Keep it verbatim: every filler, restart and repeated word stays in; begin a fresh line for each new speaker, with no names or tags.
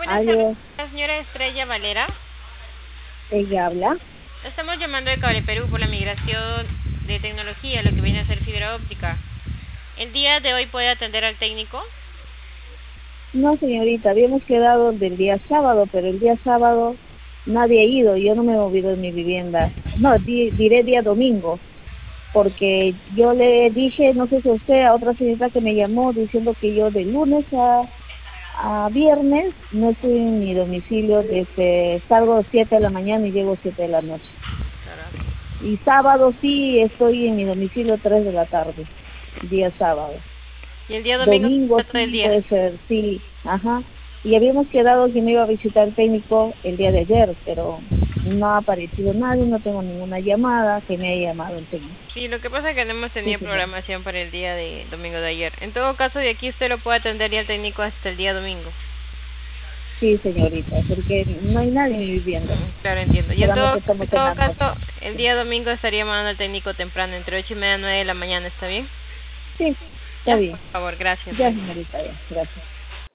Buenas tardes,
Aló,
la señora Estrella Valera.
ella habla.
Estamos llamando de Cable Perú por la migración de tecnología, lo que viene a ser fibra óptica. El día de hoy puede atender al técnico.
No, señorita, habíamos quedado del día sábado, pero el día sábado nadie ha ido, yo no me he movido de mi vivienda. No, di- diré día domingo, porque yo le dije, no sé si a usted, a otra señorita que me llamó diciendo que yo de lunes a, a viernes no estoy en mi domicilio, desde salgo a siete de la mañana y llego a siete de la noche.
Claro.
Y sábado sí estoy en mi domicilio tres de la tarde, día sábado.
Y el día domingo
Domingo
está todo el
sí
día.
puede ser, sí, ajá. Y habíamos quedado que me iba a visitar el técnico el día de ayer, pero no ha aparecido nadie, no tengo ninguna llamada que me haya llamado el técnico.
Sí, lo que pasa es que no hemos
Sí,
tenido
señor.
programación para el día de domingo de ayer. En todo caso, de aquí usted lo puede atender ya al técnico hasta el día domingo.
Sí, señorita, porque no hay nadie en mi vivienda,
Mm, Claro, entiendo. Y en todo,
solamente estamos
en
en
todo
la
caso,
noche.
el
Sí,
día domingo estaría mandando al técnico temprano, entre ocho y media y nueve de la mañana, ¿está bien?
sí, está
Ya,
bien.
por favor, gracias.
Ya,
Buen día.
señorita, ya, gracias.